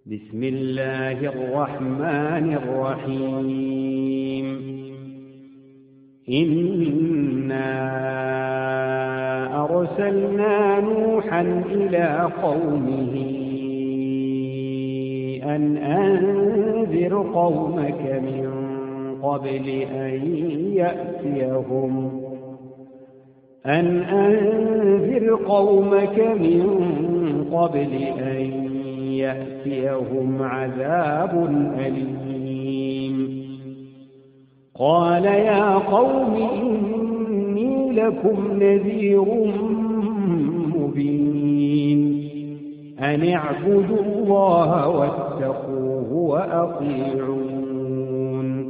بسم الله الرحمن الرحيم إنا أرسلنا نوحا إلى قومه أن أنذر قومك من قبل أن يأتيهم عذاب أليم قال يا قوم إني لكم نذير مبين أن اعبدوا الله واتقوه وأطيعون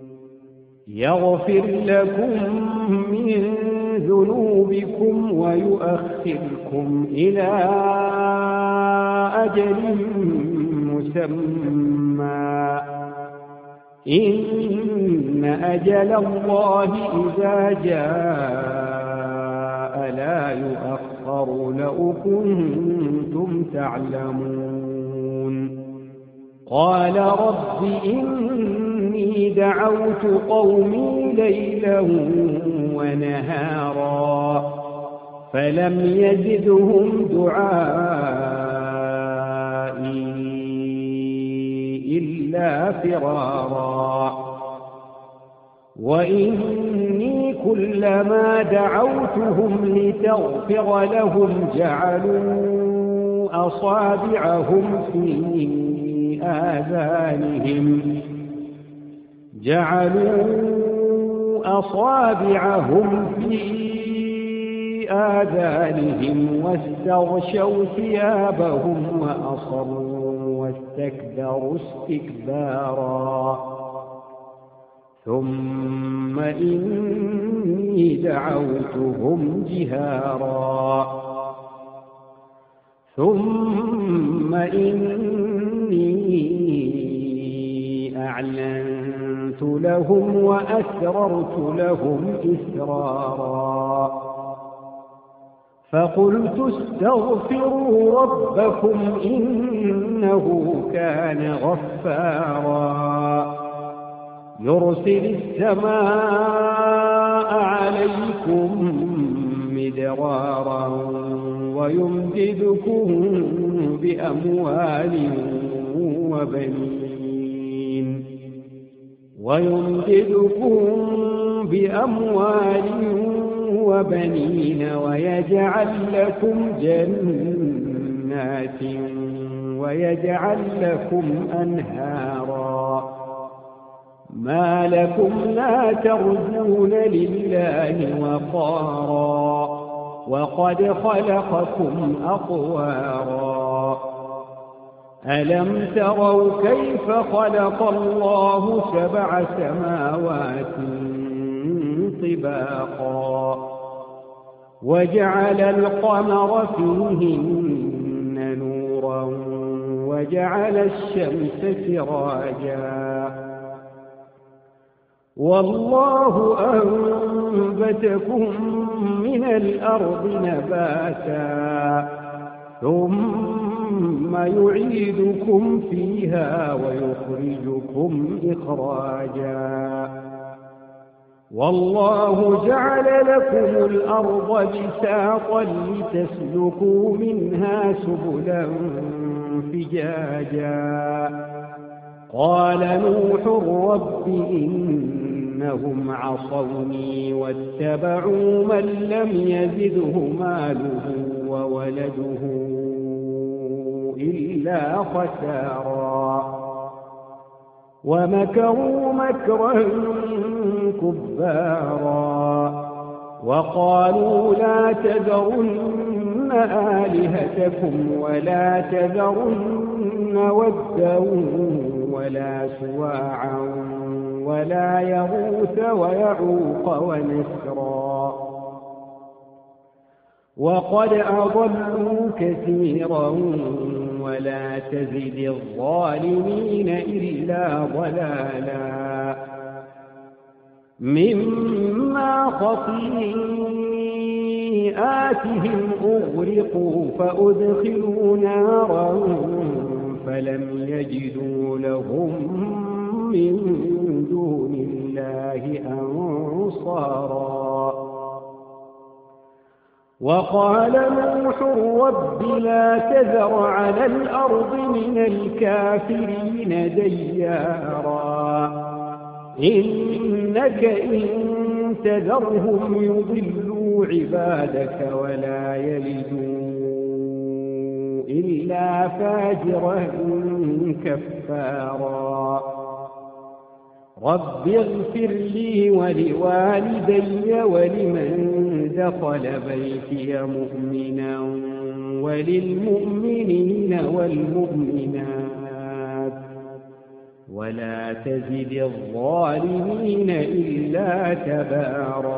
يغفر لكم من ذنوبكم ويؤخركم إلى أجل مسمى إن أجل الله إذا جاء لا يؤخر لو كنتم تعلمون قال رب إني دعوت قومي ليلا ونهارا فلم يزدهم دعائي إلا فرارا وإني كلما دعوتهم لتغفر لهم جعلوا أصابعهم في آذانهم واستغشوا ثيابهم وأصروا واستكبروا استكبارا ثم إني دعوتهم جهارا ثم إني أعلنت لهم وأسررت لهم إسرارا فقلت استغفروا ربكم إنه كان غفارا يرسل السماء عليكم مدرارا ويمددكم بأموال وبنين ويجعل لكم جنات ويجعل لكم أنهارا ما لكم لا ترجون لله وقارا وقد خلقكم أطوارا ألم تروا كيف خلق الله 7 سماوات طباقا وجعل القمر فيهن نورا وجعل الشمس سراجا والله أنبتكم من الأرض نباتا ثم يعيدكم فيها ويخرجكم إخراجا والله جعل لكم الأرض بساطا لتسلكوا منها سبلا فجاجا قال نوح رب إنهم عصوني واتبعوا من لم يزده ماله وولده إلا خسارا ومكروا مكرا كبارا وقالوا لا تذرن آلهتكم ولا تذرن ودا ولا سواعا ولا يغوث ويعوق ونسرا وقد أضلوا كثيرا ولا تزد الظالمين إلا ضلالا مما خطيئاتهم أغرقوا فأدخلوا نارا فلم يجدوا لهم من دون الله أنصارا. وقال نوح رب لا تذر على الأرض من الكافرين ديارا إنك إن تذرهم يضلوا عبادك ولا يلدوا إلا فاجرا كفارا. رب اغفر لي ولوالدي ولمن دخل بيتي مؤمنا وللمؤمنين والمؤمنات ولا تزد الظالمين إلا تبارا.